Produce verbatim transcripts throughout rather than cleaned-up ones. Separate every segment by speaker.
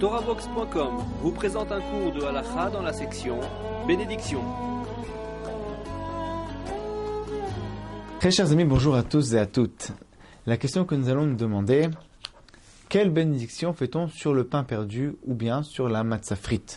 Speaker 1: toravox point com vous présente un cours de halakha dans la section Bénédiction.
Speaker 2: Très chers amis, bonjour à tous et à toutes. La question que nous allons nous demander, quelle bénédiction fait-on sur le pain perdu ou bien sur la matzah frite?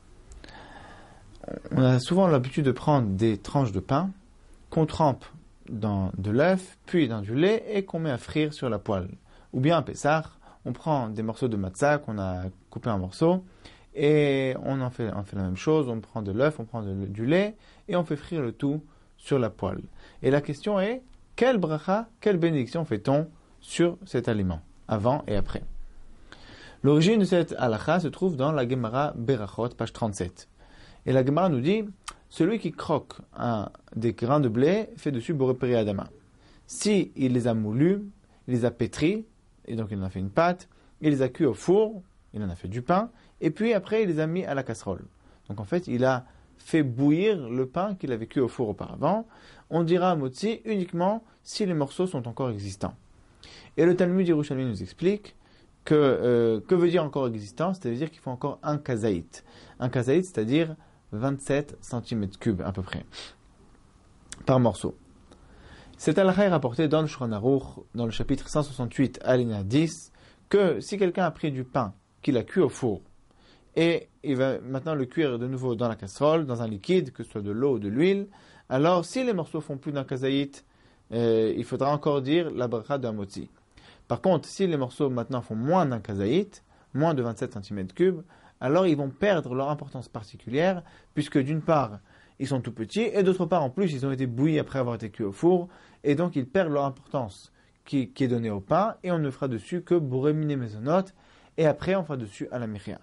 Speaker 2: On a souvent l'habitude de prendre des tranches de pain qu'on trempe dans de l'œuf, puis dans du lait et qu'on met à frire sur la poêle. Ou bien à Pessah, on prend des morceaux de matzah qu'on a coupés en morceaux et on en fait, on fait la même chose, on prend de l'œuf, on prend de, du lait et on fait frire le tout sur la poêle. Et la question est, quelle bracha, quelle bénédiction fait-on sur cet aliment, avant et après? L'origine de cette halakha se trouve dans la Gemara Berachot, page trente-sept. Et la Gemara nous dit, celui qui croque un, des grains de blé fait dessus boré peri adama. Si il les a moulus, il les a pétris, et donc il en a fait une pâte, il les a cuits au four, il en a fait du pain, et puis après il les a mis à la casserole. Donc en fait, il a fait bouillir le pain qu'il avait cuit au four auparavant. On dira motzi uniquement si les morceaux sont encore existants. Et le Talmud Yerushalmi nous explique que, euh, que veut dire encore existant? C'est-à-dire qu'il faut encore un kazaït. Un kazaït, c'est-à-dire vingt-sept centimètres cubes à peu près, par morceau. Cette halakha est rapportée dans le Shulchan Aruch, dans le chapitre cent soixante-huit, alinéa dix, que si quelqu'un a pris du pain qu'il a cuit au four, et il va maintenant le cuire de nouveau dans la casserole, dans un liquide, que ce soit de l'eau ou de l'huile, alors si les morceaux font plus d'un kazaït, euh, il faudra encore dire la bracha de hamotzi. Par contre, si les morceaux maintenant font moins d'un kazaït, moins de vingt-sept centimètres cubes, alors ils vont perdre leur importance particulière, puisque d'une part, ils sont tout petits, et d'autre part, en plus, ils ont été bouillis après avoir été cuits au four, et donc ils perdent leur importance qui, qui est donnée au pain, et on ne fera dessus que boré miné mezonot, et après on fera dessus à la mechia.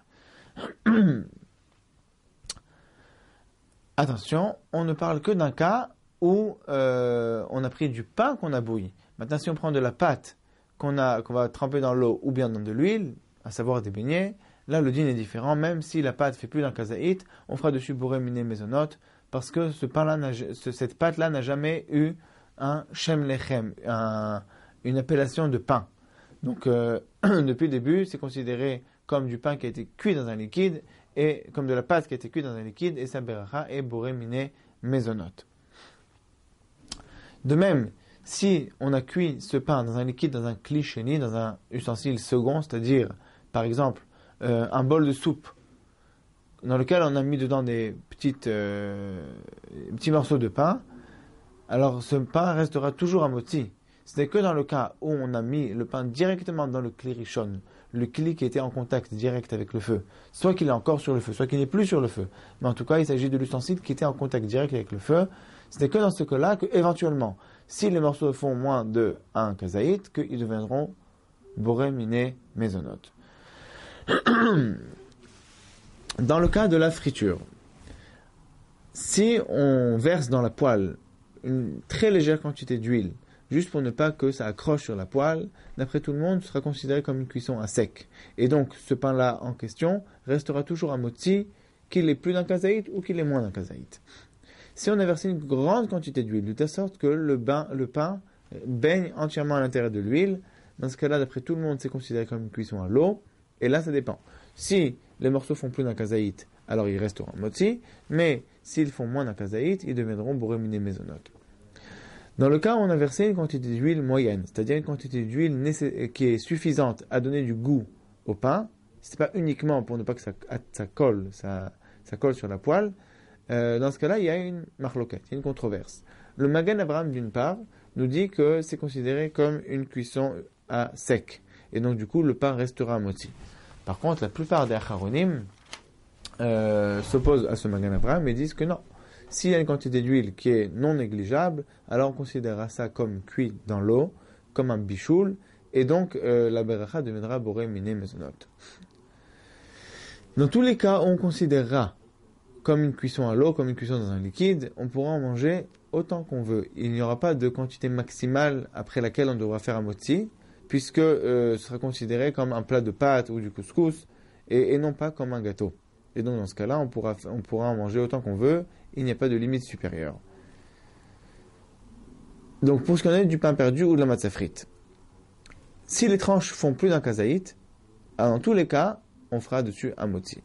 Speaker 2: Attention, on ne parle que d'un cas où euh, on a pris du pain qu'on a bouilli. Maintenant, si on prend de la pâte qu'on a, qu'on va tremper dans l'eau ou bien dans de l'huile, à savoir des beignets, là le din est différent. Même si la pâte fait plus d'un kazaït, on fera dessus boré miné mezonot, parce que ce pain-là, ce, cette pâte-là n'a jamais eu un shem lechem, un, une appellation de pain. Donc, euh, depuis le début, c'est considéré comme du pain qui a été cuit dans un liquide, et comme de la pâte qui a été cuite dans un liquide, et sa beracha est boré miné mezonot. De même, si on a cuit ce pain dans un liquide, dans un kli sheni, dans un ustensile second, c'est-à-dire, par exemple, euh, un bol de soupe, dans lequel on a mis dedans des petites, euh, petits morceaux de pain, alors ce pain restera toujours hamotzi. Ce n'est que dans le cas où on a mis le pain directement dans le kli rishon, le kli qui était en contact direct avec le feu, soit qu'il est encore sur le feu, soit qu'il n'est plus sur le feu, mais en tout cas il s'agit de l'ustensile qui était en contact direct avec le feu. Ce n'est que dans ce cas-là que, éventuellement, si les morceaux font moins de un kazaït, qu'ils deviendront boré miné mezonot. Dans le cas de la friture, si on verse dans la poêle une très légère quantité d'huile, juste pour ne pas que ça accroche sur la poêle, d'après tout le monde, ce sera considéré comme une cuisson à sec. Et donc, ce pain-là en question restera toujours à motzi, qu'il ait plus d'un kazaït ou qu'il ait moins d'un kazaït. Si on a versé une grande quantité d'huile, de telle sorte que le, bain, le pain baigne entièrement à l'intérieur de l'huile, dans ce cas-là, d'après tout le monde, c'est considéré comme une cuisson à l'eau, et là, ça dépend. Si les morceaux font plus d'un kazaït, alors ils resteront en motzi, mais s'ils font moins d'un kazaït, ils deviendront boré miné mezonot. Dans le cas où on a versé une quantité d'huile moyenne, c'est-à-dire une quantité d'huile nécess- qui est suffisante à donner du goût au pain, c'est pas uniquement pour ne pas que ça, ça colle, ça, ça colle sur la poêle, euh, dans ce cas-là, il y a une marloquette, il y a une controverse. Le Magen Avraham, d'une part, nous dit que c'est considéré comme une cuisson à sec, et donc du coup, le pain restera à motzi. Par contre, la plupart des acharonim euh, s'opposent à ce Magen Avraham et disent que non. S'il y a une quantité d'huile qui est non négligeable, alors on considérera ça comme cuit dans l'eau, comme un bichoul, et donc euh, la beracha deviendra boré miné mezonot. Dans tous les cas, on considérera comme une cuisson à l'eau, comme une cuisson dans un liquide, on pourra en manger autant qu'on veut. Il n'y aura pas de quantité maximale après laquelle on devra faire un motzi, puisque euh, ce sera considéré comme un plat de pâtes ou du couscous, et, et non pas comme un gâteau. Et donc dans ce cas-là, on pourra, on pourra en manger autant qu'on veut, il n'y a pas de limite supérieure. Donc pour ce qu'on est du pain perdu ou de la matzah frite, si les tranches font plus d'un kazaït, alors dans tous les cas, on fera dessus un motzi.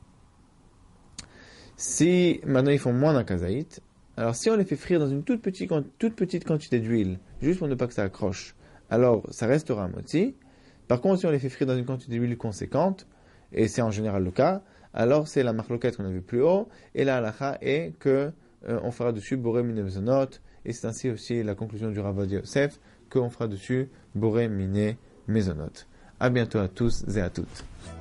Speaker 2: Si maintenant ils font moins d'un kazaït, alors si on les fait frire dans une toute petite, toute petite quantité d'huile, juste pour ne pas que ça accroche, alors ça restera un motzi. Par contre, si on les fait frire dans une quantité d'huile conséquente, et c'est en général le cas, alors c'est la marloquette qu'on a vu plus haut, et la halacha est que euh, on fera dessus boré mine mezonot, et c'est ainsi aussi la conclusion du Rav Ovadia Yosef, qu'on fera dessus boré mine mezonot. À bientôt à tous et à toutes.